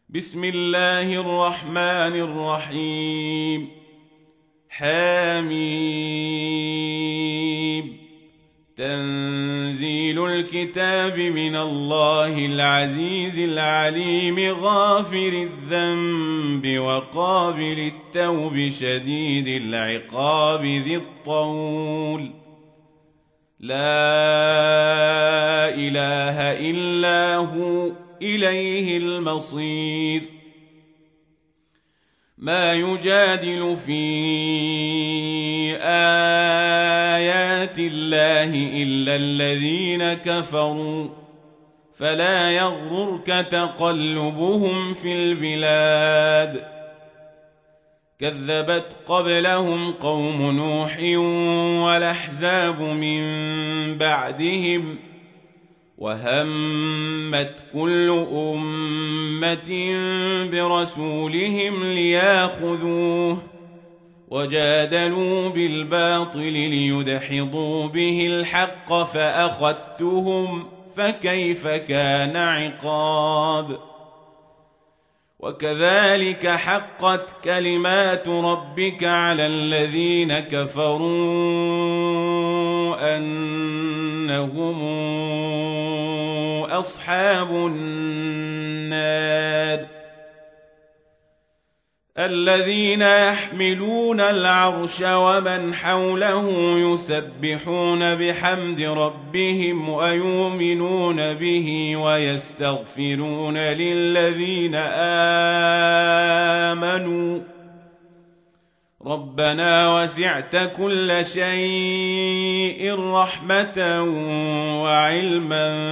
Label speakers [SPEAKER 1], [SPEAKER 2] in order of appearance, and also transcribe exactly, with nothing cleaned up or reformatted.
[SPEAKER 1] بسم الله الرحمن الرحيم. حميم. تنزيل الكتاب من الله العزيز العليم غافر الذنب وقابل التوب شديد العقاب ذي الطول. لا إله إلا هو إليه المصير. ما يجادل في آيات الله إلا الذين كفروا فلا يغررك تقلبهم في البلاد. كذبت قبلهم قوم نوح والأحزاب من بعدهم وهمت كل أمة برسولهم لياخذوه وجادلوا بالباطل ليدحضوا به الحق فأخذتهم فكيف كان عقاب. وكذلك حقت كلمات ربك على الذين كفروا أنهم أصحاب النار. الذين يحملون العرش ومن حوله يسبحون بحمد ربهم ويؤمنون به ويستغفرون للذين آمنوا ربنا وسعت كل شيء رحمة وعلما